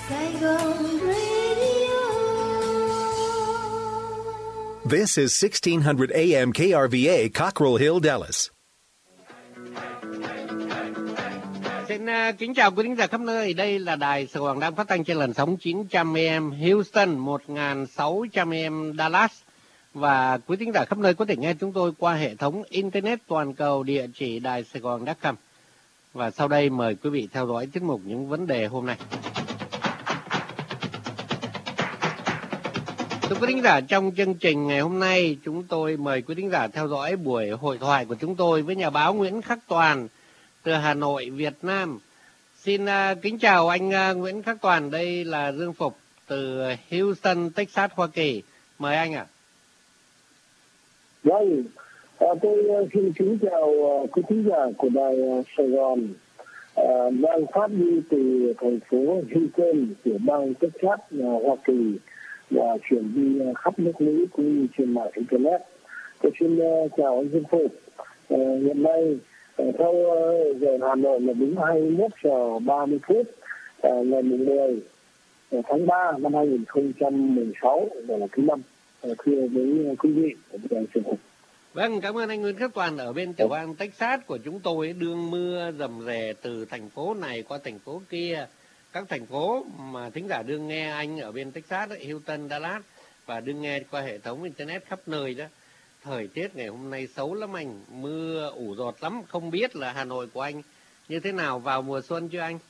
Saigon Radio. This is 1600 AM KRVA, Cockrell Hill, Dallas. Xin kính chào quý thính giả khắp nơi. Đây là đài Sài Gòn đang phát thanh trên làn sóng 900 AM Houston, 1600 AM Dallas. Và quý thính giả khắp nơi có thể nghe chúng tôi qua hệ thống Internet toàn cầu, địa chỉ đài Sài Gòn.com. Và sau đây mời quý vị theo dõi tiết mục Những Vấn Đề hôm nay. Thưa quý thính giả, trong chương trình ngày hôm nay chúng tôi mời quý thính giả theo dõi buổi hội thoại của chúng tôi với nhà báo Nguyễn Khắc Toàn từ Hà Nội, Việt Nam. Xin kính chào anh Nguyễn Khắc Toàn, đây là Dương Phục từ Houston, Texas, Hoa Kỳ. Mời anh ạ. Vâng, tôi xin kính chào quý thính giả của đài Sài Gòn, đang phát đi từ thành phố Houston, tiểu bang Texas, Hoa Kỳ, và chuyển đi khắp nước Mỹ cũng như trên mạng Internet. Tôi xin chào anh Dương Phục. Hiện nay theo giờ Hà Nội là đúng 21 giờ 30 phút ngày 10 tháng 3 năm 2016, là thứ năm, thưa với quý vị của đài truyền hình. Vâng, cảm ơn anh Nguyễn Khắc Toàn. Ở bên tiểu bang Texas của chúng tôi đương mưa rầm rề từ thành phố này qua thành phố kia. Các thành phố mà thính giả đương nghe anh ở bên Texas, Houston, Dallas, và đương nghe qua hệ thống Internet khắp nơi đó. Thời tiết ngày hôm nay xấu lắm anh, mưa ủ dột lắm. Không biết là Hà Nội của anh như thế nào, vào mùa xuân chưa anh?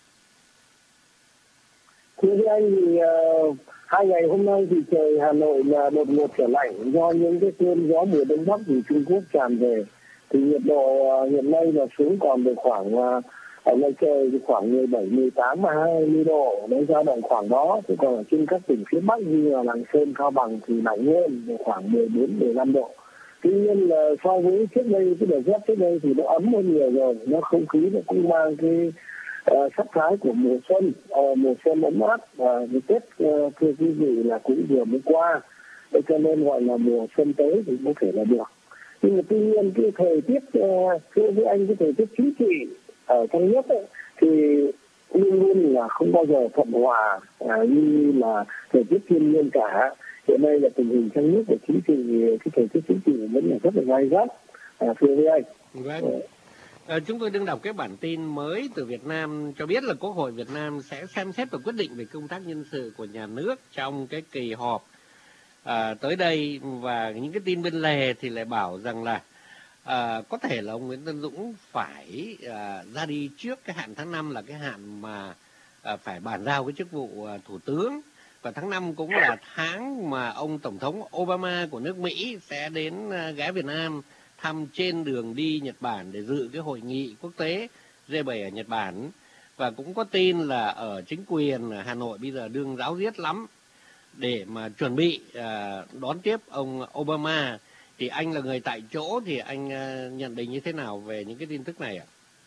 Thưa với anh thì 2 ngày hôm nay thì trời Hà Nội là đột ngột trở lạnh do những cái cơn gió mùa đông bắc từ Trung Quốc tràn về. Thì nhiệt độ hiện nay là xuống còn được khoảng ở ngoài trời thì khoảng 17, 18 và 20 độ, nó dao động khoảng đó. Thì còn ở trên các tỉnh phía Bắc như là Lạng Sơn, Cao Bằng thì lạnh hơn, khoảng 14, 15 độ. Tuy nhiên là so với trước đây, cái đợt rét trước đây thì nó ấm hơn nhiều rồi, nó không khí nó cũng mang cái sắc thái của mùa xuân ấm áp, và cái Tết thưa quý vị là cũng vừa mới qua, cho nên gọi là mùa xuân tới thì có thể là được. Nhưng mà tuy nhiên cái thời tiết thưa với anh, cái thời tiết chính trị ở trong nước ấy, thì luôn luôn là không bao giờ thuận hòa như là thời tiết thiên nhiên cả. Hiện nay là tình hình trong nước của chính trị, cái thời tiết chính trị vẫn là rất là gay gắt, thưa với anh. Vâng. Chúng tôi đương đọc cái bản tin mới từ Việt Nam cho biết là Quốc hội Việt Nam sẽ xem xét và quyết định về công tác nhân sự của nhà nước trong cái kỳ họp tới đây. Và những cái tin bên lề thì lại bảo rằng là có thể là ông Nguyễn Tân Dũng phải ra đi trước cái hạn tháng 5 là cái hạn mà phải bàn giao cái chức vụ thủ tướng. Và tháng 5 cũng là tháng mà ông Tổng thống Obama của nước Mỹ sẽ đến ghé Việt Nam thăm trên đường đi Nhật Bản để dự cái hội nghị quốc tế G7 ở Nhật Bản. Và cũng có tin là ở chính quyền Hà Nội bây giờ đương ráo riết lắm để mà chuẩn bị đón tiếp ông Obama. Thì anh là người tại chỗ thì anh nhận định như thế nào về những cái tin tức này ạ?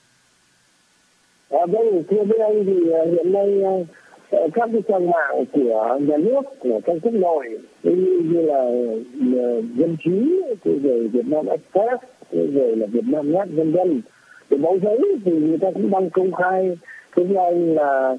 Vâng, thưa với anh thì hiện nay các cái trang mạng của nhà nước, của các quốc nội như là Dân Trí, rồi Việt Nam Express, rồi là Việt Nam Net, vân vân, thì báo giấy thì người ta cũng đăng công khai. Thế với anh là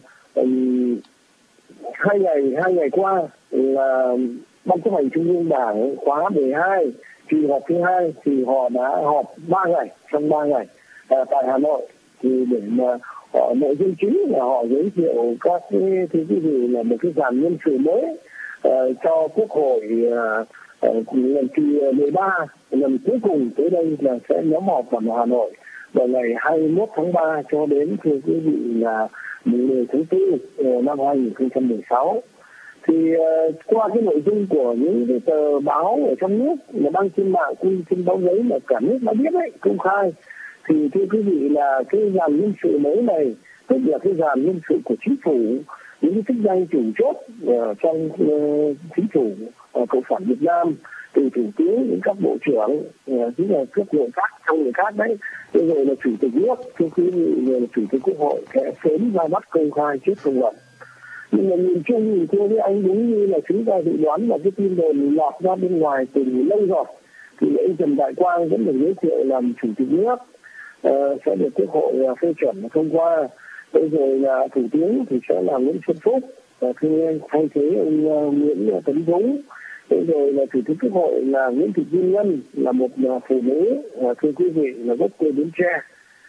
2 ngày qua là Ban chấp hành Trung ương Đảng khóa 12 kỳ họp thứ 2 thì họ đã họp 3 ngày, trong 3 ngày tại Hà Nội, thì để mà nội dung chính là họ giới thiệu các cái thứ gì là một cái dàn nhân sự mới cho Quốc hội lần kỳ 13, lần cuối cùng tới đây là sẽ nhóm họp ở Hà Nội vào ngày 21 tháng 3 cho đến thưa quý vị là 10 tháng 4 năm 2016. Thì qua cái nội dung của những cái tờ báo ở trong nước mà đăng trên mạng, trên báo giấy mà cả nước đã biết đấy, công khai, thì thưa quý vị là cái dàn nhân sự mới này, tức là cái dàn nhân sự của chính phủ, những cái chức danh chủ chốt trong chính phủ cộng sản Việt Nam, từ thủ tướng đến các bộ trưởng, chính là các nội các trong nội các đấy, rồi là chủ tịch nước, thưa quý vị, rồi là chủ tịch Quốc hội sẽ sớm ra mắt công khai trước công luận. Nhưng mà nhìn chung thì thưa với anh, đúng như là chúng ta dự đoán là cái tin đồn lọt ra bên ngoài từ lâu rồi, thì anh Trần Đại Quang vẫn được giới thiệu làm chủ tịch nước, sẽ được Quốc hội phê chuẩn và thông qua. rồi là thủ tướng thì sẽ là Nguyễn Xuân Phúc, thay thế ông Nguyễn Tấn Dũng. Rồi là chủ tịch Quốc hội là Nguyễn Thị Kim Ngân, là một phụ nữ, thưa quý vị, là gốc quê Bến Tre.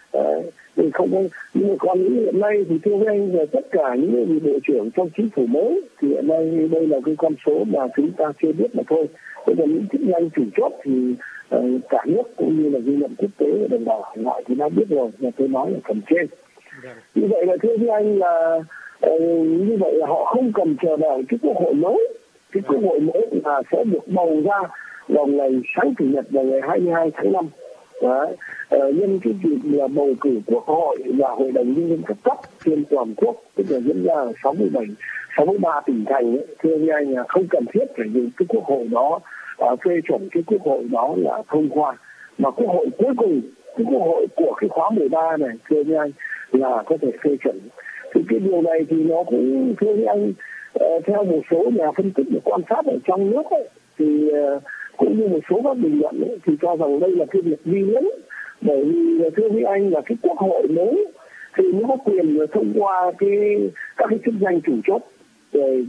Thì không có, nhưng mà còn những hiện nay thì thưa anh là tất cả những vị bộ trưởng trong chính phủ mới thì hiện nay đây là cái con số mà chúng ta chưa biết mà thôi. Bây giờ những chức danh chủ chốt thì cả nước cũng như là dư luận quốc tế và đồng bào hải ngoại thì đã biết rồi, và tôi nói là phần trên. Như vậy là thưa với anh là như vậy là họ không cần chờ đợi cái quốc hội mới. Cái quốc hội mới là sẽ được bầu ra vào ngày sáng chủ nhật vào ngày 22 tháng 5. Đấy. Nhân cái dịp là bầu cử quốc hội và hội đồng nhân dân các cấp trên toàn quốc, tức là diễn ra ở 63 tỉnh thành ấy, thưa với anh là không cần thiết phải dùng cái quốc hội đó phê chuẩn cái quốc hội đó là thông qua, mà quốc hội cuối cùng, cái quốc hội của cái khóa 13 này thưa với anh là có thể phê chuẩn. Thì cái điều này thì nó cũng thưa với anh theo một số nhà phân tích và quan sát ở trong nước ấy, thì cũng như một số các bình luận ấy, thì cho rằng đây là cái việc vi lớn, bởi vì thưa với anh là cái quốc hội mới thì nó có quyền thông qua các cái chức danh chủ chốt rồi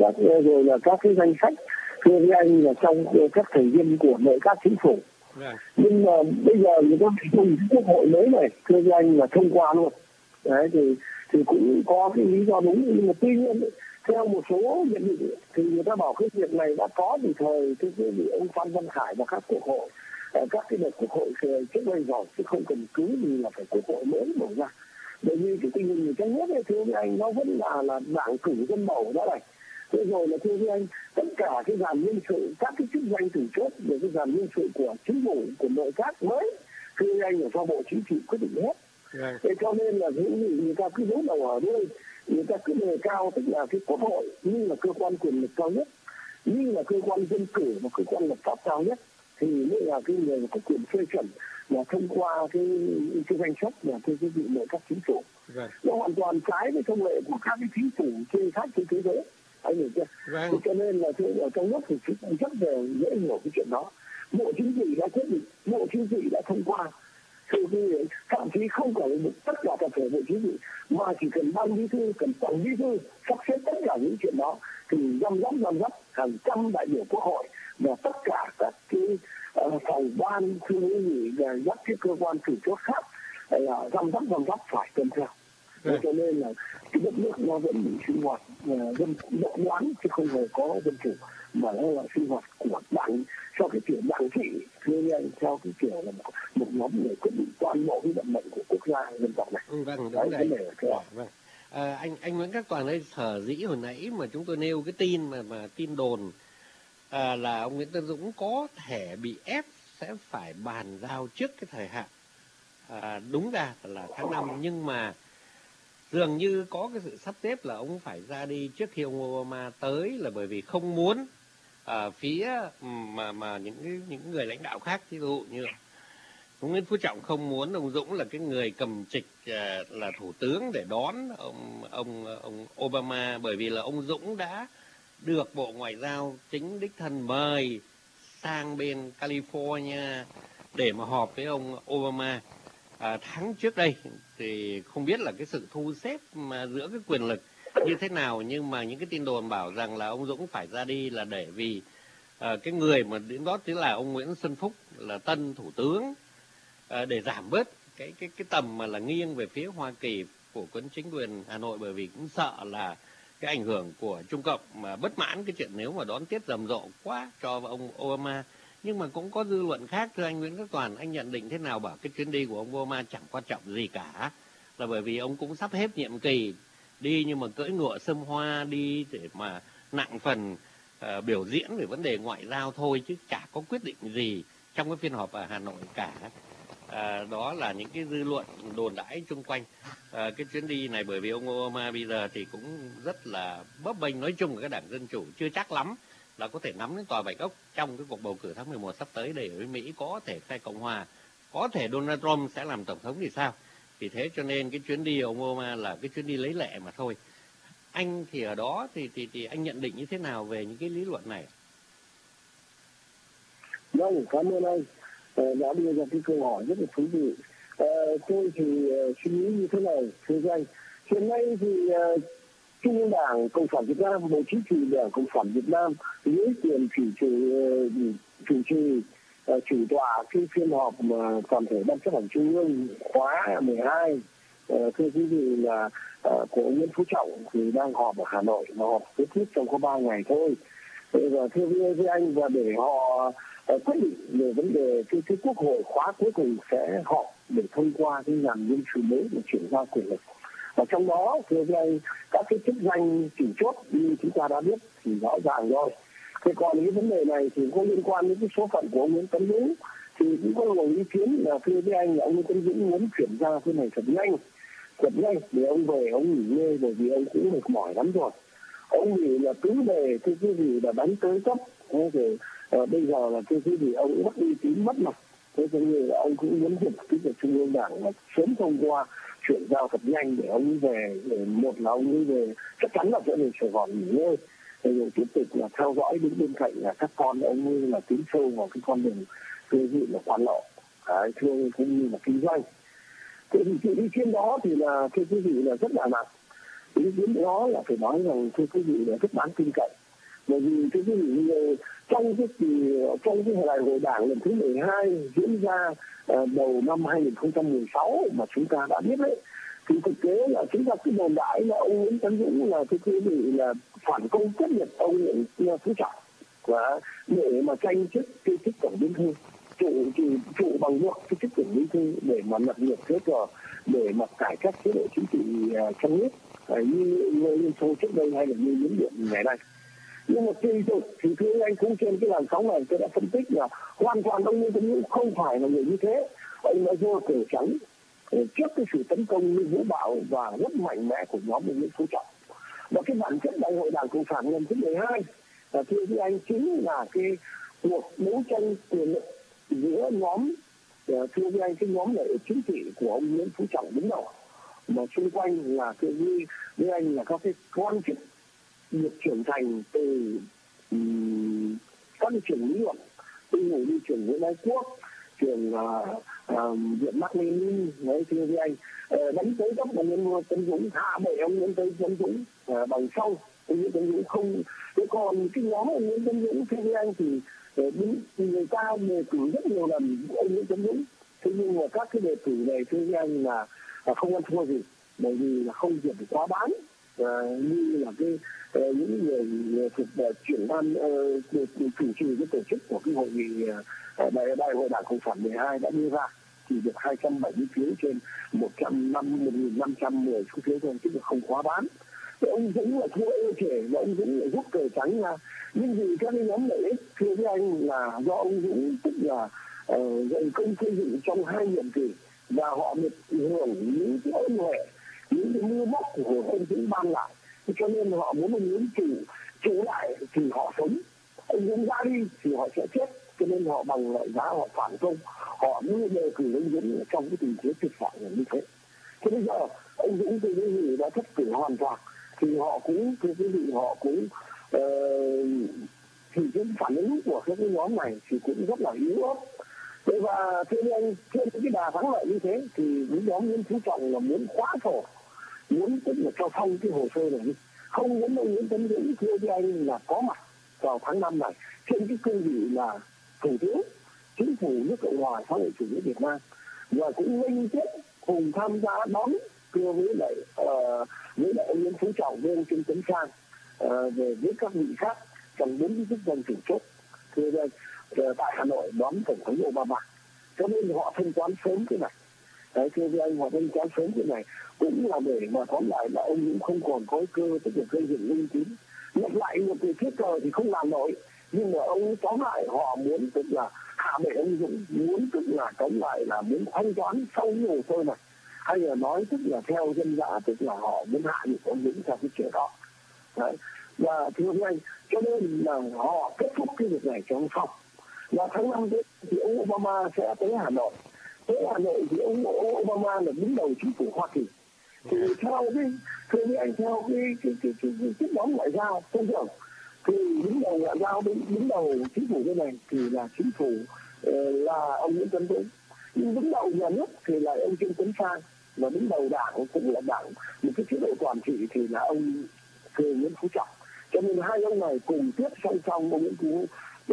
là các cái danh sách thưa với anh là trong các thành viên của nội các chính phủ. Nhưng mà bây giờ người ta dùng cái quốc hội mới này thưa với anh là thông qua luôn. Đấy thì cũng có cái lý do đúng, nhưng mà tuy nhiên theo một số nhận định thì người ta bảo cái việc này đã có từ thời cái ông Phan Văn Khải và các quốc hội, các cái đợt quốc hội trước đây rồi, chứ không cần cứ gì là phải quốc hội mới bầu ra. Bởi vì cái tình hình trong nước này thưa với anh nó vẫn là đảng cử dân bầu đó này. Thế rồi là thưa với anh tất cả cái dàn nhân sự, các cái chức danh chủ chốt về cái dàn nhân sự của chính phủ, của nội các mới thưa với anh là do Bộ Chính trị quyết định hết. Thế cho nên là người ta cứ giấu đầu ở đây, người ta cứ đề cao tức là cái quốc hội như là cơ quan quyền lực cao nhất, như là cơ quan dân cử và cơ quan lập pháp cao nhất, thì mới là cái người có quyền phê chuẩn là thông qua cái danh sách là cái vị nội các chính phủ. Nó hoàn toàn trái với thông lệ của các cái chính phủ trên khác trên thế giới, anh hiểu chưa? Thì cho nên là ở trong nước thì cũng rất là dễ hiểu cái chuyện đó. Bộ Chính trị đã quyết định, Bộ Chính trị đã thông qua, thậm chí không phải tất cả tập thể Bộ Chính trị mà chỉ cần ban bí thư, cần tổng bí thư sắp xếp tất cả những chuyện đó thì răm rắp hàng trăm đại biểu quốc hội và tất cả các cái phòng ban thư nghị và các cái cơ quan chủ chốt khác là răm rắp phải tuân theo. Cho nên là cái đất nước nó vẫn bị sinh hoạt dân độc đoán chứ không hề có dân chủ, mà nó là sinh hoạt của đảng theo cái kiểu đảng thị, thưa anh, theo cái kiểu là một nhóm người quyết định toàn bộ cái vận mệnh của quốc gia dân tộc này. Vâng, đúng đấy. Vâng. Anh Nguyễn Các Toàn ơi, sở dĩ hồi nãy mà chúng tôi nêu cái tin mà tin đồn là ông Nguyễn Tân Dũng có thể bị ép sẽ phải bàn giao trước cái thời hạn đúng ra là tháng 5, nhưng mà dường như có cái sự sắp xếp là ông phải ra đi trước khi ông Obama tới, là bởi vì không muốn phía mà những người lãnh đạo khác, ví dụ như ông Nguyễn Phú Trọng không muốn ông Dũng là cái người cầm trịch là thủ tướng để đón ông Obama, bởi vì là ông Dũng đã được Bộ Ngoại giao chính đích thân mời sang bên California để mà họp với ông Obama tháng trước đây. Thì không biết là cái sự thu xếp mà giữa cái quyền lực như thế nào, nhưng mà những cái tin đồn bảo rằng là ông Dũng phải ra đi là để vì cái người mà đến đó chính là ông Nguyễn Xuân Phúc là tân thủ tướng, để giảm bớt cái tầm mà là nghiêng về phía Hoa Kỳ của chính quyền Hà Nội, bởi vì cũng sợ là cái ảnh hưởng của Trung Cộng mà bất mãn cái chuyện nếu mà đón tiếp rầm rộ quá cho ông Obama. Nhưng mà cũng có dư luận khác, thưa anh Nguyễn Các Toàn, anh nhận định thế nào bảo cái chuyến đi của ông Obama chẳng quan trọng gì cả, là bởi vì ông cũng sắp hết nhiệm kỳ đi, nhưng mà cưỡi ngựa xâm hoa đi để mà nặng phần biểu diễn về vấn đề ngoại giao thôi, chứ chả có quyết định gì trong cái phiên họp ở Hà Nội cả. Đó là những cái dư luận đồn đãi chung quanh cái chuyến đi này, bởi vì ông Obama bây giờ thì cũng rất là bấp bênh. Nói chung là cái đảng Dân Chủ chưa chắc lắm là có thể nắm đến tòa Bạch Ốc trong cái cuộc bầu cử tháng 11 sắp tới để ở Mỹ, có thể phe Cộng Hòa, có thể Donald Trump sẽ làm tổng thống thì sao. Vì thế cho nên cái chuyến đi ông Obama là cái chuyến đi lấy lệ mà thôi. Anh thì ở đó thì anh nhận định như thế nào về những cái lý luận này? Vâng, cảm ơn anh đã đưa ra cái câu hỏi rất là thú vị. Tôi thì suy nghĩ như thế này, thưa anh, Hiện nay thì Trung ương Đảng Cộng sản Việt Nam, Bộ Chính trị Đảng Cộng sản Việt Nam dưới quyền chủ trì chủ tọa cái phiên họp mà toàn thể ban chấp hành Trung ương khóa 12, thưa quý vị, là của ông Nguyễn Phú Trọng thì đang họp ở Hà Nội, mà họp kết thúc trong có 3 ngày thôi. Và thưa với anh, và để họ quyết định về vấn đề cái Quốc hội khóa cuối cùng sẽ họp để thông qua cái nhằm nhân sự mới và chuyển giao quyền lực. Và trong đó thưa với anh, các cái chức danh chủ chốt như chúng ta đã biết thì rõ ràng rồi. Thế còn cái vấn đề này thì có liên quan đến cái số phận của ông Nguyễn Tấn Dũng thì cũng có một ý kiến là thưa với anh là ông Nguyễn Tấn Dũng muốn chuyển giao cái này thật nhanh để ông về ông nghỉ ngơi, bởi vì ông cũng mệt mỏi lắm rồi. Ông nghỉ là cứ về thưa quý vị là đánh tới cấp, rồi bây giờ là thưa quý vị ông cũng mất uy tín mất mặt. Thế cho nên là ông cũng muốn cái việc Trung ương Đảng là sớm thông qua chuyển giao thật nhanh để ông về, để một là ông về chắc chắn là sẽ về Sài Gòn nghỉ ngơi, rồi tiếp tục là theo dõi đứng bên cạnh là các con ông như là tiến sâu vào cái con đường thưa quý vị là khoản nợ, thương cũng như là kinh doanh. Thế thì ý kiến đó thì là thưa quý vị là rất là nặng. Ý kiến đó là phải nói rằng thưa quý vị là rất đáng tin cậy. Bởi vì thưa quý vị trong cái đại hội Đảng lần thứ 12 diễn ra đầu năm 2016 mà chúng ta đã biết đấy, thì thực tế là chúng ta cứ đồn đại là ông Nguyễn Tấn Dũng là thưa quý vị là phản công quyết liệt ông Nguyễn Phú Trọng và để mà tranh chức cái chức tổng bí thư, trụ bằng được cái chức tổng bí thư để mà lập nghiệp thế cờ, để mà cải cách chế độ chính trị trong nước như Liên Xô trước đây hay là như Miến Điện ngày nay. Nhưng mà tùy tục thì thưa anh cũng trên cái làn sóng này tôi đã phân tích là hoàn toàn ông Nguyễn Tấn Dũng không phải là người như thế. Ông đã giơ cờ trắng trước cái sự tấn công như vũ bão và rất mạnh mẽ của nhóm Nguyễn Phú Trọng. Và cái bản chất đại hội Đảng Cộng sản lần thứ 12 thưa với anh chính là cái cuộc đấu tranh quyền lực giữa nhóm thưa với anh cái nhóm lợi ích chính trị của ông Nguyễn Phú Trọng đứng đầu, mà xung quanh là thưa với anh là các cái quan chức được trưởng thành từ các cái trường lý luận, từ người đi trường Nguyễn Ái Quốc, trường Viện Mác Lênin, nói thưa với anh đánh tới cấp mà Nguyễn Tấn Dũng hạ bệ ông Nguyễn Tấn Dũng bằng sau ông Nguyễn Tấn Dũng không. Thế còn cái nhóm ông Nguyễn Tấn Dũng thưa với anh thì người ta đề cử rất nhiều lần ông Nguyễn Tấn Dũng, thế nhưng mà các cái đề cử này thưa với anh là không ăn thua gì, bởi vì là không việc quá bán như là cái những người thuộc trưởng ban chủ trì cái tổ chức của cái hội nghị đại hội Đảng Cộng sản 12 đã đưa ra, chỉ được 270 phiếu trên 1.510 phiếu thôi, chứ được không quá bán. Thì ông Dũng là thua ê chề và ông Dũng lại rút cờ trắng ra. Nhưng vì các cái nhóm lợi ích thưa với anh là do ông Dũng tức là dày công xây dựng trong 2 nhiệm kỳ và họ được hưởng những cái ân huệ, những cái mưa móc của ông Dũng ban lại, cho nên họ muốn ông Dũng chủ lại thì họ sống, ông Dũng ra đi thì họ sẽ chết, cho nên họ bằng mọi giá họ phản công, họ đưa đề cử ông Dũng trong cái tình thế tuyệt vọng như thế. Thế bây giờ ông Dũng từ cái gì đã thất cử hoàn toàn thì họ cũng thưa quý vị họ cũng thì cái phản ứng của các cái nhóm này thì cũng rất là yếu ớt. Thế và thưa anh trên cái đà thắng lợi như thế thì những nhóm Nguyễn Phú Trọng là muốn khóa sổ, muốn tức là cho xong cái hồ sơ này đi, không muốn ông Nguyễn Tấn Dũng thưa với anh là có mặt vào tháng 5 này trên cái cương vị là thủ tướng chính phủ nước Cộng hòa xã hội chủ nghĩa Việt Nam, và cũng liên tiếp cùng tham gia đón thưa với lại ông Nguyễn Phú Trọng với ông Trương Tấn Sang về với các vị khác trong 4 cái chức danh chủ chốt thưa với anh tại Hà Nội đón tổng thống Obama. Cho nên họ thanh toán sớm cái này. Đấy, thưa với anh, họ thanh toán sớm cái này cũng là để mà tóm lại là ông cũng không còn có cơ tức là gây dựng uy tín. Nhập lại một cái thiết cờ thì không làm nổi, nhưng mà ông tóm lại họ muốn tức là hạ bệ ông Dũng, muốn tức là tóm lại là muốn thanh toán sau cái hồ sơ này, hay là nói tức là theo dân dã, tức là họ muốn hạ nhục ông Dũng theo cái chuyện đó. Đấy. Và thưa với anh, cho nên là họ kết thúc cái việc này cho ông xong. Và tháng 5 thì ông Obama sẽ tới Hà Nội. Tới Hà Nội thì ông Obama là đứng đầu chính phủ Hoa Kỳ. Thì theo cái thưa với anh theo cái chức nhóm ngoại giao thông thường thì đứng đầu ngoại giao đứng đầu chính phủ bên này thì là chính phủ là ông Nguyễn Tấn Dũng, nhưng đứng đầu nhà nước thì là ông Trương Tấn Sang. và đứng đầu đảng cũng là đảng một cái chế độ toàn trị thì là ông Thường Nguyễn Phú Trọng. Cho nên hai ông này cùng tiếp song song ông Nguyễn Phú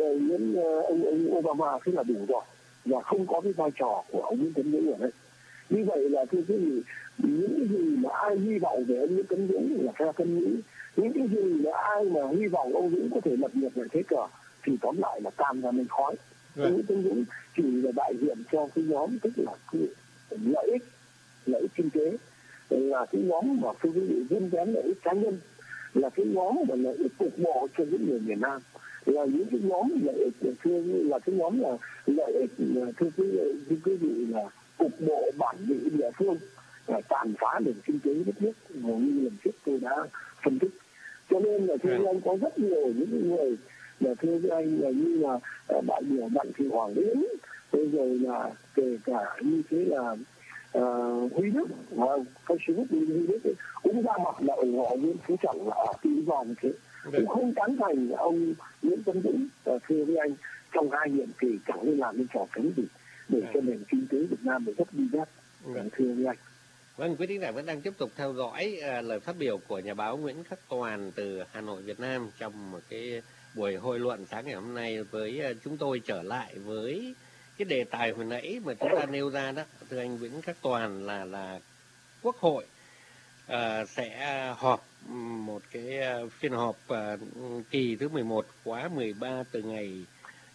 ông Obama thế là đủ rồi, và không có cái vai trò của ông Nguyễn Tấn Dũng ở đây. Như vậy là thưa quý vị, những cái gì mà ai hy vọng về ông Nguyễn Tấn Dũng là phe thân Mỹ, những cái gì mà ai mà hy vọng ông Dũng có thể lập nghiệp lại thế cờ thì tóm lại là tan ra mây khói. Ông Nguyễn Tấn Dũng chỉ là đại diện cho cái nhóm tức là cái lợi ích kinh tế, là cái nhóm mà thưa quý vị dân vén lợi ích cá nhân, là cái nhóm mà lợi ích cục bộ cho những người miền Nam, là những cái nhóm lợi ích là cái nhóm là lợi ích thưa quý vị là cục bộ bản địa địa phương, tàn phá nền kinh tế đất nước như lần trước tôi đã phân tích. Cho nên là thưa anh có rất nhiều những người là thưa anh là như là đại biểu Đặng Thị Hoàng Yến, rồi là kể cả như thế là Huy Đức Facebook Huy Đức cũng ra mặt là ủng hộ Nguyễn Phú Trọng là ở cái lý do như thế, cũng không tán thành ông Nguyễn Tấn Dũng. Thưa với anh, trong 2 nhiệm kỳ chẳng nên làm nên trò cánh gì để cho nền kinh tế Việt Nam được rất đi dắt. Thưa với anh. Vâng, quý thính giả vẫn đang tiếp tục theo dõi lời phát biểu của nhà báo Nguyễn Khắc Toàn từ Hà Nội, Việt Nam trong một cái buổi hội luận sáng ngày hôm nay với chúng tôi. Trở lại với cái đề tài hồi nãy mà chúng ta nêu ra đó, thưa anh Nguyễn Khắc Toàn, là Quốc hội sẽ họp một cái phiên họp kỳ thứ 11 khóa 13 từ ngày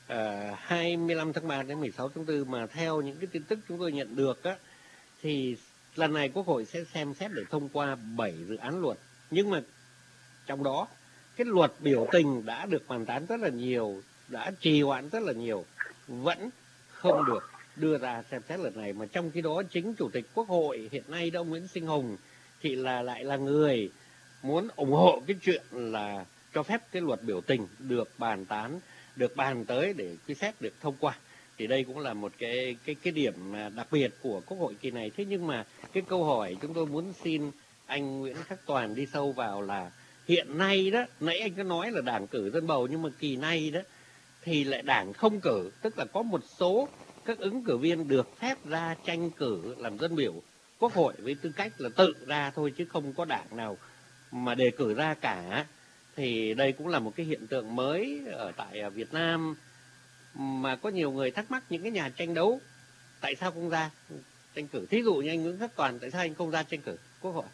25 tháng 3 đến 16 tháng 4, mà theo những cái tin tức chúng tôi nhận được á, thì lần này Quốc hội sẽ xem xét để thông qua 7 dự án luật. Nhưng mà trong đó cái luật biểu tình đã được bàn tán rất là nhiều, đã trì hoãn rất là nhiều, vẫn không được đưa ra xem xét lần này. Mà trong khi đó chính Chủ tịch Quốc hội hiện nay ông Nguyễn Sinh Hùng thì lại là người muốn ủng hộ cái chuyện là cho phép cái luật biểu tình được bàn tới để quy xét được thông qua. Thì đây cũng là một cái điểm đặc biệt của Quốc hội kỳ này. Thế nhưng mà cái câu hỏi chúng tôi muốn xin anh Nguyễn Khắc Toàn đi sâu vào là hiện nay đó, nãy anh có nói là đảng cử dân bầu, nhưng mà kỳ nay đó thì lại đảng không cử, tức là có một số các ứng cử viên được phép ra tranh cử làm dân biểu Quốc hội với tư cách là tự ra thôi, chứ không có đảng nào mà đề cử ra cả. Thì đây cũng là một cái hiện tượng mới ở tại Việt Nam, mà có nhiều người thắc mắc những cái nhà tranh đấu tại sao không ra tranh cử. Thí dụ như anh Nguyễn Khắc Toàn, tại sao anh không ra tranh cử Quốc hội?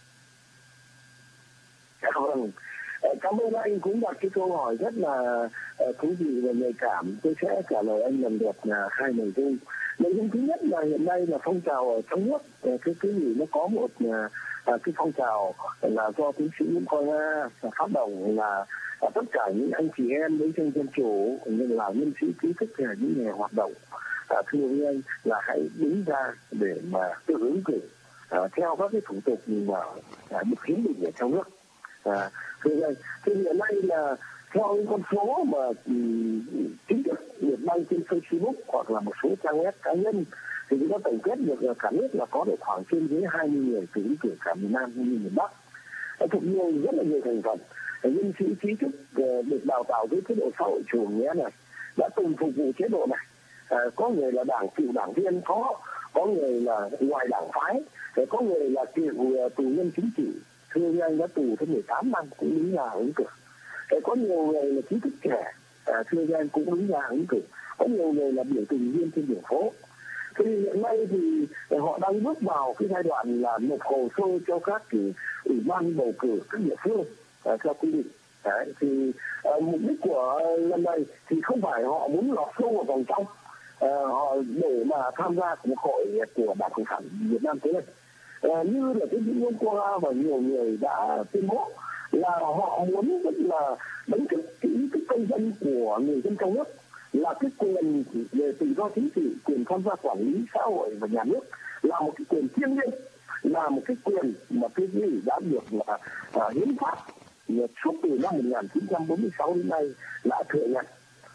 Cảm ơn anh cũng đặt cái câu hỏi rất là thú vị và nhạy cảm. Tôi sẽ trả lời anh lần lượt là 2 nội dung. Nội dung thứ nhất là hiện nay là phong trào ở trong nước, cái gì nó có một cái phong trào là do tiến sĩ Nguyễn Quang Nga phát động, là tất cả những anh chị em đấu tranh dân chủ như là nhân sĩ trí thức hay là những người hoạt động, thưa với anh là hãy đứng ra để mà tự ứng cử theo các cái thủ tục mà được hiến định ở trong nước. Thưa anh, thì hiện nay là theo những con số mà chính thức được đăng trên Facebook hoặc là một số trang web cá nhân thì chúng ta tổng kết được cả nước là có độ khoảng trên dưới 20 người tự ứng cử cả miền Nam cũng như miền Bắc, thuộc nhiều rất là nhiều thành phần. Nhân sĩ trí thức được đào tạo với chế độ xã hội chủ nghĩa này, đã từng phục vụ chế độ này, có người là cựu đảng viên, có người là ngoài đảng phái, có người là cựu tù nhân chính trị, thưa với anh đã tù tới 18 năm cũng đứng ra ứng cử. Có nhiều người là trí thức trẻ, thưa với anh cũng đứng ra ứng cử. Có nhiều người là biểu tình viên trên đường phố. Thì hiện nay thì họ đang bước vào cái giai đoạn là nộp hồ sơ cho các cái ủy ban bầu cử các địa phương theo quy định. Thì mục đích của lần này thì không phải họ muốn lọt sâu vào vòng trong, họ để mà tham gia cuộc hội của Đảng Cộng sản Việt Nam tới đây. Như là cái Nguyễn Quang và nhiều người đã tuyên bố là họ muốn rất là đánh thức cái ý thức công dân của người dân trong nước, là cái quyền về tự do chính trị, quyền tham gia quản lý xã hội và nhà nước là một cái quyền thiêng liêng, là một cái quyền mà cái gì đã được là hiến pháp suốt từ năm 1946 đến nay đã thừa nhận.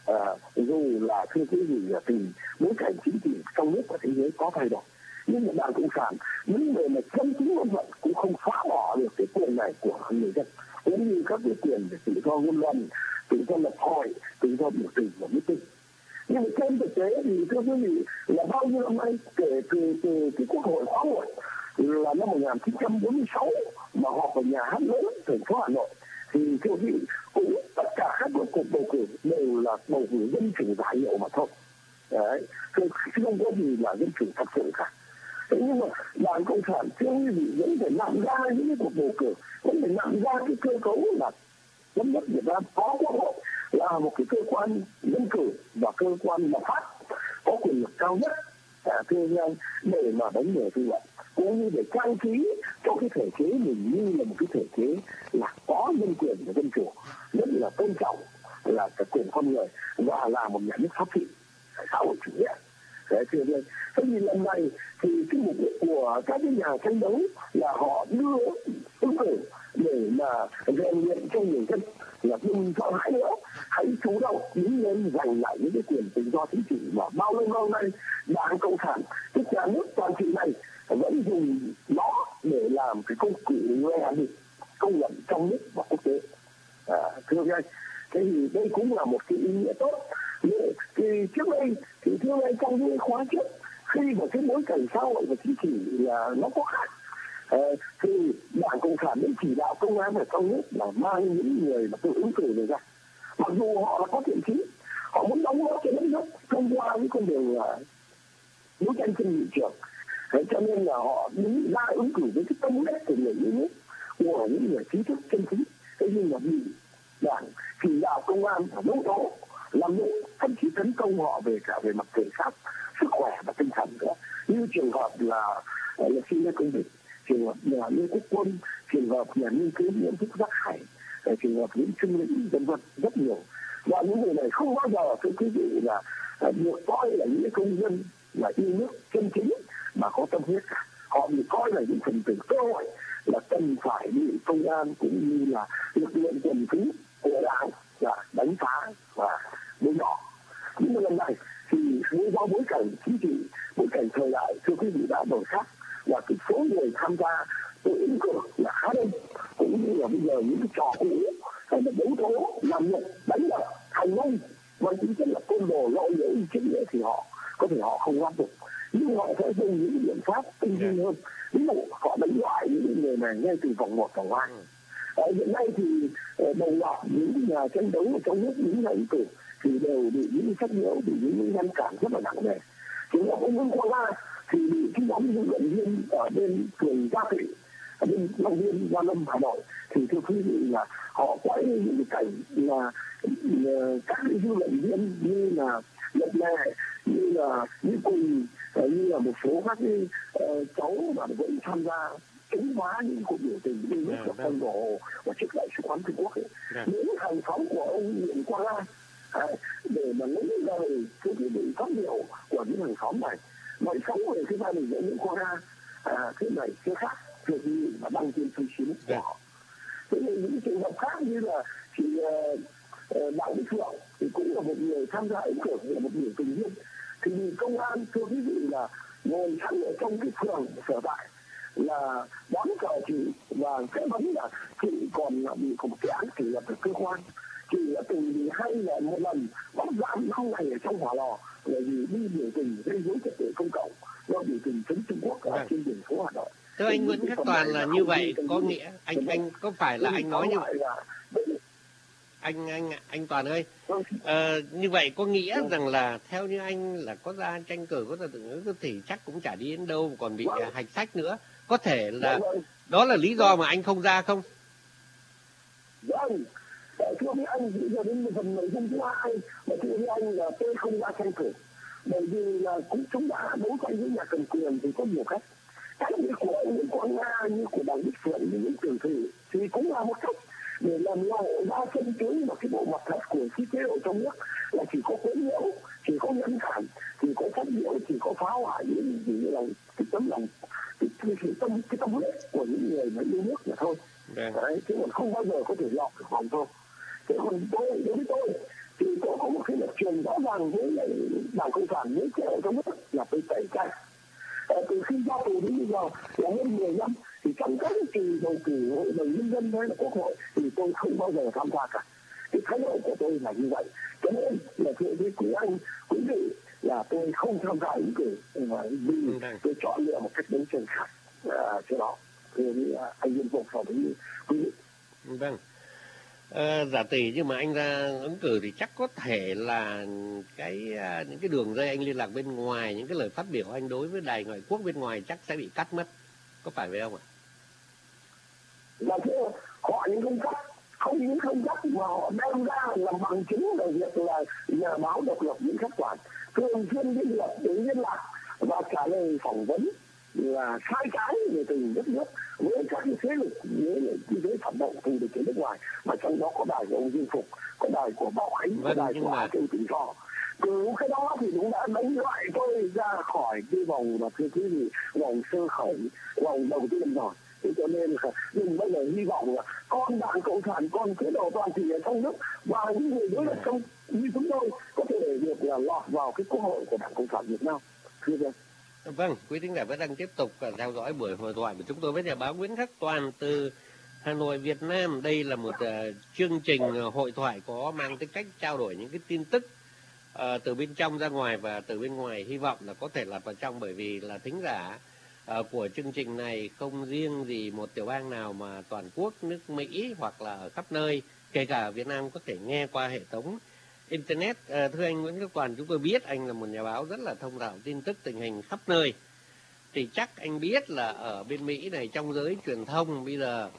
Dù là thưa quý vị là từ bối cảnh chính trị trong nước và thế giới có thay đổi, nhưng mà Đảng Cộng sản những người mà chân chính ngôn luận cũng không xóa bỏ được cái quyền này của người dân, cũng như các cái quyền về tự do ngôn luận, tự do lập hội, tự do biểu tình và meeting. Nhưng mà trên thực tế thì thưa quý vị là bao nhiêu năm nay kể từ cái Quốc hội khóa 1 là năm 1946 mà họp ở nhà hát lớn thành phố Hà Nội, thì thưa quý vị, cũng tất cả các cuộc bầu cử đều là bầu cử dân chủ giả hiệu mà thôi. Đấy, không có gì là dân chủ thật sự cả. Thế nhưng mà Đảng Cộng sản thưa quý vị vẫn phải làm ra những cái cuộc bầu cử, vẫn phải làm ra cái cơ cấu là đất nước Việt Nam có quốc hội là một cái cơ quan dân cử và cơ quan lập pháp có quyền lực cao nhất thưa anh, để mà đánh đổ dư luận, cũng như để trang trí cho cái thể chế mình như là một cái thể chế là có nhân quyền và dân chủ, rất là tôn trọng là cái quyền con người và là một nhà nước pháp trị xã hội chủ nghĩa. Thế thì lần này thì cái mục đích của các cái nhà tranh đấu là họ đưa ứng cử để mà rèn luyện cho người dân là đừng sợ hãi nữa, hãy chủ động đứng lên giành lại những cái quyền tự do chính trị mà bao lâu nay Đảng Cộng sản, cái nhà nước toàn trị này vẫn dùng nó để làm cái công cụ nghe đi công nhận trong nước và quốc tế. Thưa anh, thế thì đây cũng là một cái ý nghĩa tốt. Thì trước đây thì thưa anh, trong những khóa trước khi mà cái bối cảnh xã hội và chính trị là nó có khác, thì Đảng Cộng sản đã chỉ đạo công an ở trong nước là mang những người mà tự ứng cử này ra, mặc dù họ là có thiện chí, họ muốn đóng góp cho đất nước thông qua những con đường đấu tranh trên nghị trường. Cho nên là họ đứng ra ứng cử với cái tâm huyết của người yêu nước, của những người trí thức chân chính. Thế nhưng mà bị Đảng chỉ đạo công an đấu tố, làm nhục, thậm chí tấn công họ về cả về mặt thể xác, sức khỏe và tinh thần nữa. Như trường hợp là luật sư Lê Công Định, trường hợp nhà Lê Quốc Quân, trường hợp nhà nghiên cứu Nguyễn Phúc Giác Hải, trường hợp Nguyễn Trung Lĩnh, vân vân, rất nhiều. Và những người này không bao giờ thưa quý vị là được coi là những công dân là yêu nước chân chính mà có tâm huyết cả. Họ bị coi là những phần tử cơ hội là cần phải bị công an cũng như là lực lượng quần chúng của Đảng là đánh phá và bôi nhọ. Nhưng mà lần này thì do bối cảnh chính trị, bối cảnh thời đại thưa quý vị đã đổi khác, và cái số người tham gia tự ứng cử là khá đông, cũng như là bây giờ những cái trò cũ hay là đấu tố, làm nhục, đánh đập, hành hung và tính chất là côn đồ lộ liễu chính nghĩa thì họ có thể họ không áp dụng, nhưng họ sẽ dùng những biện pháp tinh vi hơn. Ví dụ họ đánh loại những người này ngay từ vòng 1, vòng 2. Hiện nay thì đồng loạt những nhà tranh đấu ở trong nước, những nhà ứng cử thì đều bị những sách nhiễu, bị những ngăn cản rất là nặng nề. Chỉ là ông Nguyễn Quang Nga thì bị cái nhóm dư luận viên ở bên phường Gia Thụy, ở bên Long Biên, Gia Lâm, Hà Nội thì thưa quý vị là họ quay những cái cảnh là các dư luận viên như là Nhật Lệ, như là như Quỳnh, như là một số các cái cháu mà vẫn tham gia chống phá những cuộc biểu tình yêu nước của Tây Hồ và trước đại sứ quán Trung Quốc ấy. Đến hàng xóm của ông Nguyễn Quang Nga để mà lấy lời thưa quý vị phát biểu của những hàng xóm này, nói xấu về cái gia đình của Nguyễn Quang Nga thế này thế khác, thưa quý vị, mà đăng trên Facebook của họ. Thế nên những trường hợp khác như là chị Đặng Bích Phượng thì cũng là một người tham gia ứng cử, là một biểu tình viên, thì công an thưa quý vị là ngồi sẵn ở trong cái phường sở tại là đón chờ chị và cái vấn là chị còn bị một cái án kỷ luật ở cơ quan. Chị đã từng bị 2 lần bắt giam 5 ngày ở trong hỏa lò là vì đi biểu tình gây rối trật tự công cộng do biểu tình chống Trung Quốc ở trên đường phố Hà Nội. Thưa anh Nguyễn Khắc Toàn là như vậy có nghĩa anh có phải là anh nói như vậy? Anh Toàn ơi, như vậy có nghĩa rằng là theo như anh là có ra tranh cử, có ra tự ứng thì chắc cũng chả đi đến đâu, còn bị hạch sách nữa. Có thể là đó là lý do mà anh không ra không? Vâng, thưa với anh, bây giờ đến phần nội dung thứ hai mà thưa với anh là tôi không ra tranh cử, bởi vì là cũng chúng ta đấu tranh với nhà cầm quyền thì có nhiều cách. Cách như của ông Nguyễn Quang Nga, như của Đặng Bích Phượng, như những trường thị thì cũng là một cách để làm lộ ra chân tướng và cái bộ mặt thật của khí chế ở trong nước là chỉ có quấy nhiễu, chỉ có ngăn cản, chỉ có phát nhiễu, chỉ có phá hoại những gì là cái tấm lòng, cái tâm huyết của những người mà yêu nước là thôi. Đấy, chứ còn không bao giờ có thể lọt được vòng thôi. Thế còn tôi, đối với tôi thì tôi có một cái lập trường rõ ràng với Đảng Cộng sản, với chế độ trong nước là tôi tẩy chay. Từ khi ra tù đến bây giờ là hơn 10 năm thì trong các kỳ bầu cử hội đồng nhân dân hay là quốc hội thì tôi không bao giờ tham gia cả. Cái thái độ của tôi là như vậy. Cho nên là thưa với quý anh, quý vị là tôi không tham gia ứng cử vì tôi chọn lựa một cách đấu tranh khác. chỗ đó. Thì anh Dân Phục phỏng vấn quý vị. Vâng. Giả tỷ nhưng mà anh ra ứng cử thì chắc có thể là những cái đường dây anh liên lạc bên ngoài, những cái lời phát biểu anh đối với đài ngoại quốc bên ngoài chắc sẽ bị cắt mất, có phải vậy không ạ? Và họ những không cắt, không những không cắt mà họ đem ra làm bằng chứng về việc là nhà báo độc lập những khách quản thường xuyên liên lạc đến liên lạc và trả lời phỏng vấn là sai trái về tình đất nước với các thế lực, với phản động thù địch ở nước ngoài, mà trong đó có đài của ông Dương Phục, có đài của Bảo Khánh, có đài của Á Châu Tự Do. Từ cái đó thì cũng đã đánh loại tôi ra khỏi cái vòng mà thưa quý vị, vòng sơ khởi, vòng đầu tiên rồi. Thế cho nên là mình bây giờ hy vọng là con Đảng Cộng sản, con chế độ toàn trị ở trong nước và những người đối lập trong như chúng tôi có thể để được là lọt vào cái quốc hội của Đảng Cộng sản Việt Nam. Thưa anh. Vâng, quý thính giả vẫn đang tiếp tục theo dõi buổi hội thoại của chúng tôi với nhà báo Nguyễn Khắc Toàn từ Hà Nội, Việt Nam. Đây là một chương trình hội thoại có mang tính cách trao đổi những cái tin tức từ bên trong ra ngoài và từ bên ngoài, hy vọng là có thể lọt vào trong, bởi vì là thính giả của chương trình này không riêng gì một tiểu bang nào mà toàn quốc nước Mỹ hoặc là ở khắp nơi, kể cả ở Việt Nam có thể nghe qua hệ thống Internet. Thưa anh Nguyễn Khắc Toàn, chúng tôi biết anh là một nhà báo rất là thông thạo tin tức tình hình khắp nơi. Thì chắc anh biết là ở bên Mỹ này, trong giới truyền thông bây giờ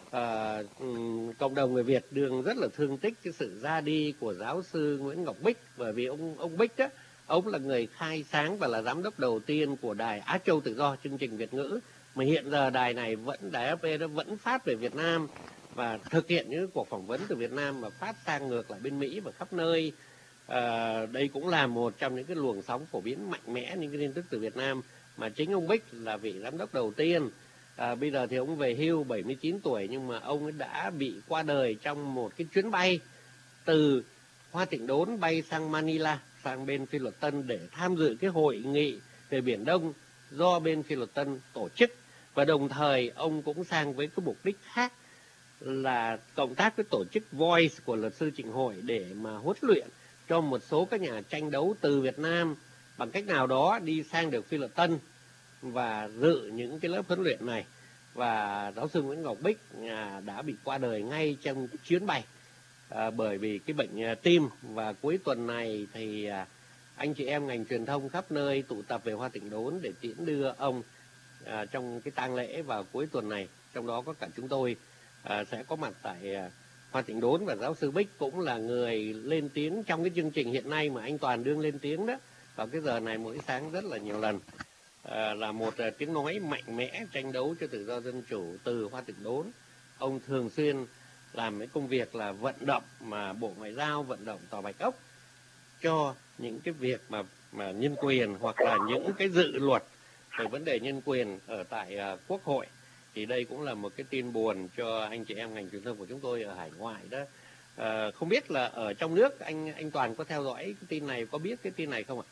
cộng đồng người Việt đương rất là thương tích cái sự ra đi của giáo sư Nguyễn Ngọc Bích, bởi vì ông Bích đó, ông là người khai sáng và là giám đốc đầu tiên của đài Á Châu Tự Do, chương trình Việt ngữ, mà hiện giờ đài này đài AFP nó vẫn phát về Việt Nam và thực hiện những cuộc phỏng vấn từ Việt Nam và phát sang ngược lại bên Mỹ và khắp nơi. Đây cũng là một trong những cái luồng sóng phổ biến mạnh mẽ những cái tin tức từ Việt Nam, mà chính ông Bích là vị giám đốc đầu tiên. Bây giờ thì ông về hưu 79 tuổi, nhưng mà ông ấy đã bị qua đời trong một cái chuyến bay từ Hoa Tịnh Đốn bay sang Manila, sang bên Phi Luật Tân để tham dự cái hội nghị về Biển Đông do bên Phi Luật Tân tổ chức. Và đồng thời ông cũng sang với cái mục đích khác là cộng tác với tổ chức Voice của luật sư Trịnh Hội để mà huấn luyện cho một số các nhà tranh đấu từ Việt Nam bằng cách nào đó đi sang được Phi Luật Tân và dự những cái lớp huấn luyện này. Và giáo sư Nguyễn Ngọc Bích đã bị qua đời ngay trong chuyến bay bởi vì cái bệnh tim. Và cuối tuần này thì anh chị em ngành truyền thông khắp nơi tụ tập về Hoa Tịnh Đốn để tiễn đưa ông trong cái tang lễ vào cuối tuần này. Trong đó có cả chúng tôi sẽ có mặt tại Hoa Tịnh Đốn, và giáo sư Bích cũng là người lên tiếng trong cái chương trình hiện nay mà anh Toàn đương lên tiếng đó vào cái giờ này mỗi sáng rất là nhiều lần. Là một tiếng nói mạnh mẽ tranh đấu cho tự do dân chủ từ Hoa Tịnh Đốn. Ông thường xuyên làm cái công việc là vận động mà Bộ Ngoại giao, vận động Tòa Bạch Ốc cho những cái việc mà nhân quyền hoặc là những cái dự luật về vấn đề nhân quyền ở tại Quốc hội. Thì đây cũng là một cái tin buồn cho anh chị em ngành truyền thông của chúng tôi ở hải ngoại đó. Không biết là ở trong nước anh Toàn có theo dõi cái tin này, có biết cái tin này không ạ?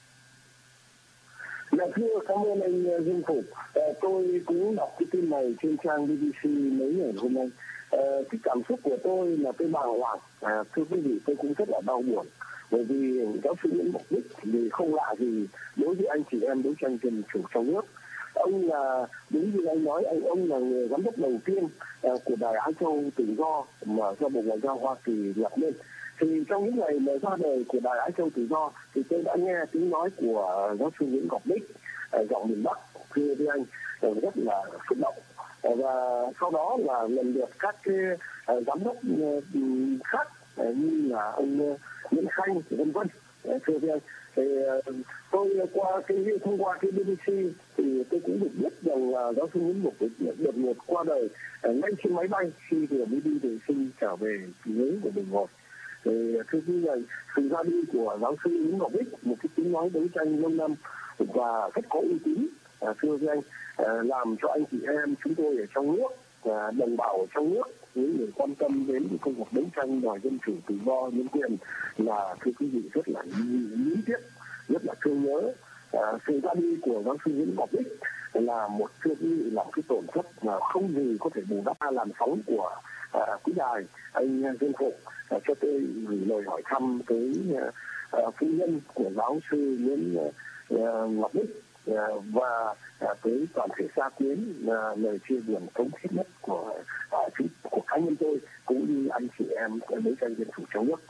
Dạ thưa, cảm ơn anh Dương Phục. Tôi cũng đọc cái tin này trên trang BBC mấy ngày hôm nay. Cái cảm xúc của tôi là tôi bàng hoàng. Thưa quý vị, tôi cũng rất là đau buồn. Bởi vì giáo sư Nguyễn Ngọc Bích thì không lạ gì đối với anh chị em đấu tranh dân chủ trong nước. Ông là, đúng như anh nói, ông là người giám đốc đầu tiên của đài Á Châu Tự Do mà do Bộ Ngoại giao Hoa Kỳ lập nên. Thì trong những ngày mà ra đời của đài Á Châu Tự Do thì tôi đã nghe tiếng nói của giáo sư Nguyễn Ngọc Bích giọng miền Bắc, thưa với anh, rất là xúc động. Và sau đó là lần lượt các cái giám đốc khác như là ông Nguyễn Khanh, vân vân, thưa với anh. Thì tôi thông qua cái BBC thì tôi cũng được biết rằng là giáo sư Nguyễn Ngọc Bích đột ngột qua đời ngay trên máy bay khi vừa mới đi vệ sinh trở về ghế của mình ngồi. Thì thưa quý vị, sự ra đi của giáo sư Nguyễn Ngọc Bích, một cái tiếng nói đấu tranh lâu năm và rất có uy tín, thưa quý anh, làm cho anh chị em chúng tôi ở trong nước, đồng bào ở trong nước, những người quan tâm đến công cuộc đấu tranh đòi dân chủ tự do nhân quyền là thưa quý vị rất là lý tiếc, rất là thương nhớ. Sự ra đi của giáo sư Nguyễn Ngọc Bích là một thưa quý vị là một cái tổn thất mà không gì có thể bù đắp. Làn sóng của quý đài anh Dương Phục cho tôi gửi lời hỏi thăm tới phu nhân của giáo sư Nguyễn Ngọc Bích, và tới toàn thể gia quyến lời chia buồn thống thiết nhất của cá nhân tôi cũng như anh chị em ở đấu tranh dân chủ trong nước.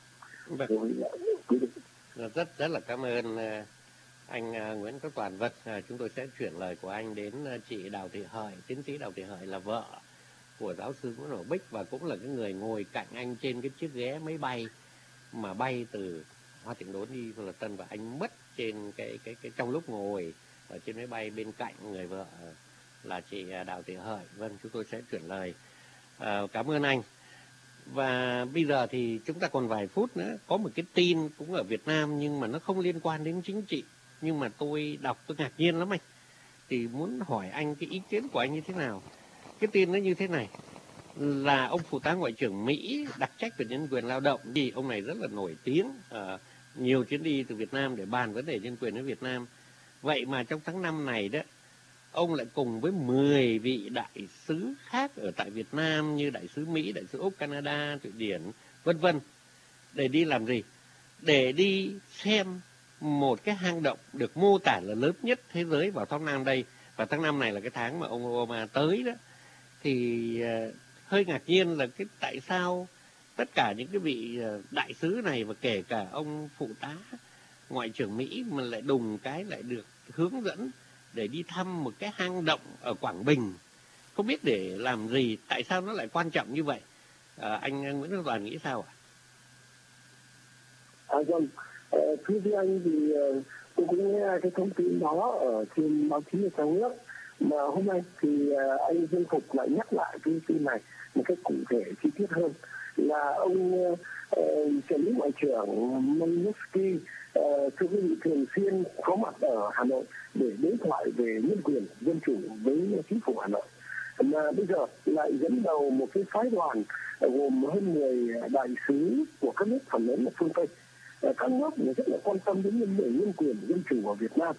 Rất là cảm ơn anh Nguyễn Quốc Toàn. Chúng tôi sẽ chuyển lời của anh đến chị Đào Thị Hợi, tiến sĩ Đào Thị Hợi là vợ của giáo sư Nguyễn Hữu Bích và cũng là cái người ngồi cạnh anh trên cái chiếc ghế máy bay mà bay từ Hoa Thịnh Đốn đi Fullerton, Tân, và anh mất trên cái trong lúc ngồi ở trên máy bay bên cạnh người vợ là chị Đào Thị Hợi. Vâng, chúng tôi sẽ chuyển lời. Cảm ơn anh. Và bây giờ thì chúng ta còn vài phút nữa, có một cái tin cũng ở Việt Nam nhưng mà nó không liên quan đến chính trị, nhưng mà tôi đọc tôi ngạc nhiên lắm anh, thì muốn hỏi anh cái ý kiến của anh như thế nào. Cái tin nó như thế này, là ông phụ tá ngoại trưởng Mỹ đặc trách về nhân quyền lao động, thì ông này rất là nổi tiếng, nhiều chuyến đi từ Việt Nam để bàn vấn đề nhân quyền ở Việt Nam. Vậy mà trong tháng 5 này đó, ông lại cùng với 10 vị đại sứ khác ở tại Việt Nam như đại sứ Mỹ, đại sứ Úc, Canada, Thụy Điển, vân vân, để đi làm gì? Để đi xem một cái hang động được mô tả là lớn nhất thế giới vào tháng 5 đây. Và tháng 5 này là cái tháng mà ông Obama tới đó. Thì hơi ngạc nhiên là tại sao tất cả những cái vị đại sứ này và kể cả ông phụ tá ngoại trưởng Mỹ mà lại đùng cái lại được hướng dẫn để đi thăm một cái hang động ở Quảng Bình. Không biết để làm gì, tại sao nó lại quan trọng như vậy? Anh Nguyễn Quốc Toàn nghĩ sao ạ? Vâng, thưa với anh thì tôi cũng nghe cái thông tin đó ở trên báo chí ở trong nước. Mà hôm nay thì anh Dương Phục lại nhắc lại cái tin này một cách cụ thể chi tiết hơn, là ông trợ lý ngoại trưởng Malinowski thưa quý vị thường xuyên có mặt ở Hà Nội để đối thoại về nhân quyền dân chủ với chính phủ Hà Nội. Mà bây giờ lại dẫn đầu một cái phái đoàn gồm hơn 10 đại sứ của các nước phần lớn là phương Tây, các nước rất là quan tâm đến vấn đề nhân quyền dân chủ ở Việt Nam.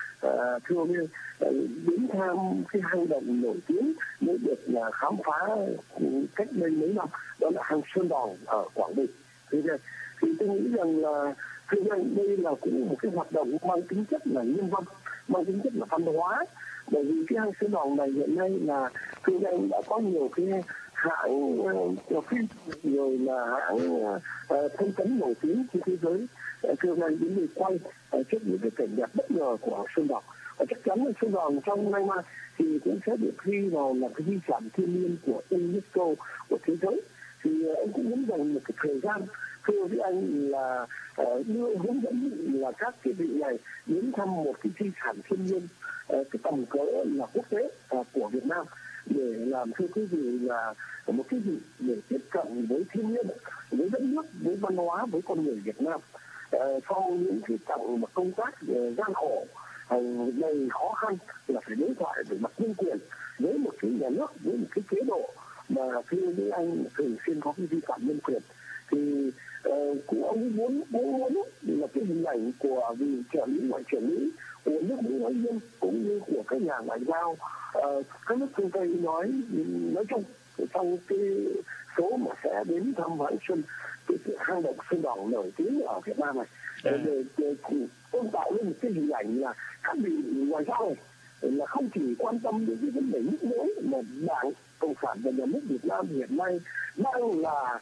Thưa ông, đến thăm cái hang động nổi tiếng mới được là khám phá cách đây mấy năm, đó là hang Sơn Đòn ở Quảng Bình. Thì tôi nghĩ rằng là thưa anh, đây là cũng một cái hoạt động mang tính chất là nhân văn, mang tính chất là văn hóa. Bởi vì cái hang Sơn Đòn này hiện nay là thưa anh đã có nhiều cái hãng phim rồi là hãng thông tấn nổi tiếng trên thế giới thưa anh đến để quay trước những cái cảnh đẹp bất ngờ của Sơn Đòn. Và chắc chắn là Sơn Đòn trong nay mai thì cũng sẽ được ghi vào là cái di sản thiên nhiên của UNESCO của thế giới. Thì anh cũng muốn dành một cái thời gian thưa với anh là đưa hướng dẫn là các cái vị này đến thăm một cái di sản thiên nhiên cái tầm cỡ là quốc tế của Việt Nam, để làm thưa quý vị là một cái gì để tiếp cận với thiên nhiên, với đất nước, với văn hóa, với con người Việt Nam. Sau những cái chặng mà công tác gian khổ đầy khó khăn là phải đối thoại về mặt nhân quyền với một cái nhà nước, với một cái chế độ mà thưa với anh thường xuyên có cái vi phạm nhân quyền, thì cũng ông muốn là cái hình ảnh của vị trợ lý ngoại trưởng Mỹ, của nước Mỹ nói riêng cũng như của các nhà ngoại giao các nước phương Tây nói chung trong cái số mà sẽ đến thăm Vạn Xuân, cái hang động Sơn Đòn nổi tiếng ở Việt Nam này, để tôn tạo lên một cái hình ảnh là các vị ngoại giao này là không chỉ quan tâm đến cái vấn đề nước nối mà Đảng Cộng sản và nhà nước Việt Nam hiện nay đang là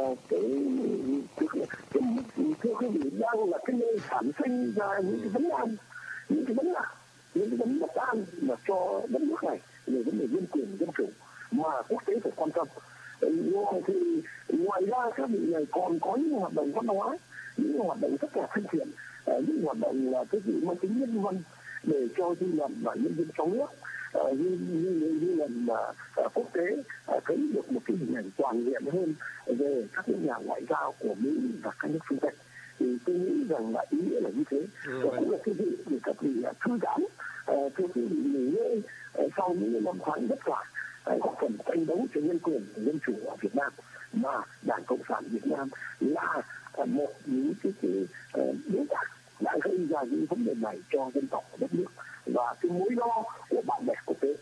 thưa quý vị đang là cái nơi sản sinh ra những cái vấn an, những cái vấn bất an mà cho đất nước này về vấn đề nhân quyền dân chủ mà quốc tế phải quan tâm. Ngoài ra các vị này còn có những hoạt động văn hóa, những hoạt động rất là thân thiện, những hoạt động là cái gì mang tính nhân văn để cho dư luận và nhân dân trong nước như lần quốc tế thấy được một cái hình ảnh toàn diện hơn về các nhà ngoại giao của Mỹ và các nước phương Tây. Thì tôi nghĩ rằng là ý nghĩa là như thế. Và cũng là cái gì để các vị thư giãn, thưa quý vị nghỉ ngơi sau những năm tháng vất vả góp phần tranh đấu cho nhân quyền và dân chủ ở Việt Nam, mà Đảng Cộng sản Việt Nam là một những cái đối tác đã gây ra những vấn đề này cho dân tộc và đất nước và cái mối lo của bạn bè quốc tế.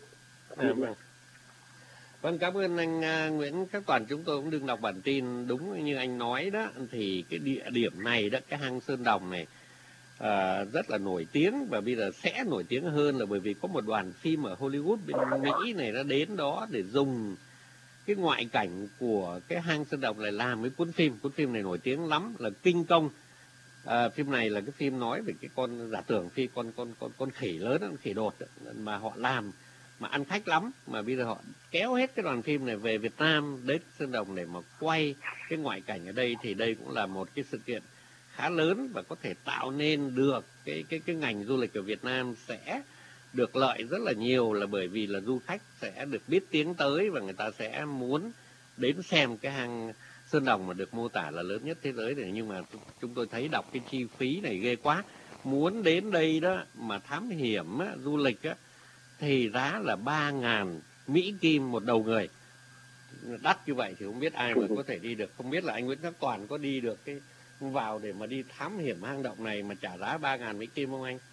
Vâng, cảm ơn anh Nguyễn Khắc Toàn. Chúng tôi cũng đừng đọc bản tin đúng như anh nói đó, thì cái địa điểm này đó, cái hang Sơn Đồng này rất là nổi tiếng và bây giờ sẽ nổi tiếng hơn là bởi vì có một đoàn phim ở Hollywood bên Mỹ này nó đến đó để dùng cái ngoại cảnh của cái hang Sơn Đồng này làm cái cuốn phim này nổi tiếng lắm là Kinh Công. Phim này là cái phim nói về cái con giả tưởng phi con khỉ lớn, con khỉ đột mà họ làm mà ăn khách lắm, mà bây giờ họ kéo hết cái đoàn phim này về Việt Nam đến Sơn Đồng để mà quay cái ngoại cảnh ở đây, thì đây cũng là một cái sự kiện khá lớn và có thể tạo nên được cái ngành du lịch ở Việt Nam sẽ được lợi rất là nhiều, là bởi vì là du khách sẽ được biết tiếng tới và người ta sẽ muốn đến xem cái hang Sơn Đồng mà được mô tả là lớn nhất thế giới này. Nhưng mà chúng tôi thấy đọc cái chi phí này ghê quá, muốn đến đây đó mà thám hiểm á, du lịch á, thì giá là 3.000 Mỹ Kim một đầu người. Đắt như vậy thì không biết ai mà có thể đi được. Không biết là anh Nguyễn Khắc Toàn có đi được cái vào để mà đi thám hiểm hang động này mà trả giá 3.000 Mỹ Kim không anh?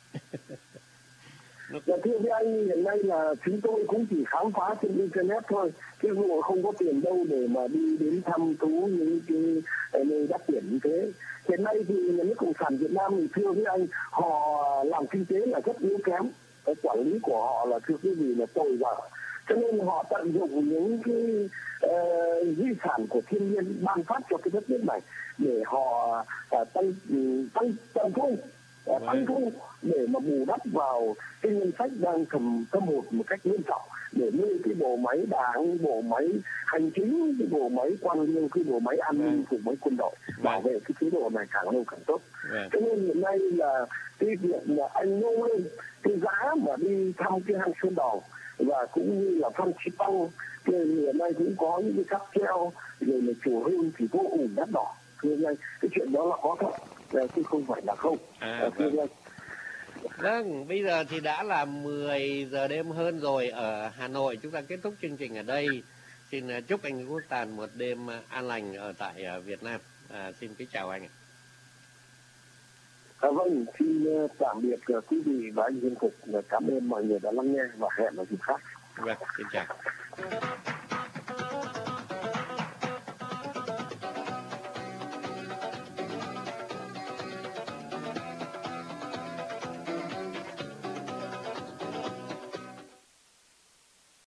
Dạ thưa với anh, hiện nay là chúng tôi cũng chỉ khám phá trên internet thôi, chứ không có tiền đâu để mà đi đến thăm thú những cái nơi đắt tiền như thế. Hiện nay thì nhà nước Cộng sản Việt Nam thì thưa với anh, họ làm kinh tế là rất yếu kém, cái quản lý của họ là thưa quý vị là tồi bở, cho nên họ tận dụng những cái di sản của thiên nhiên ban phát cho cái đất nước này để họ tăng thu để mà bù đắp vào cái ngân sách đang thâm hụt một cách nghiêm trọng, để nuôi cái bộ máy đảng, bộ máy hành chính, cái bộ máy quan liêu, cái bộ máy an ninh cùng với quân đội bảo vệ cái chế độ này càng lâu càng tốt. Cho nên hiện nay là cái việc là anh nô lên cái giá mà đi thăm cái hang Sơn Đòn và cũng như là Phan Xipang thì hiện nay cũng có những cái cáp treo rồi là chùa Hương thì vô cùng đắt đỏ. Hiện nay cái chuyện đó là có thật, chứ không phải là không. Vâng, bây giờ thì đã là 10 giờ đêm hơn rồi ở Hà Nội. Chúng ta kết thúc chương trình ở đây. Xin chúc anh Quốc Tàn một đêm an lành ở tại Việt Nam. Xin kính chào anh. Vâng, xin tạm biệt quý vị và anh Viên Cục. Cảm ơn mọi người đã lắng nghe và hẹn ở dịp khác. Vâng, xin chào.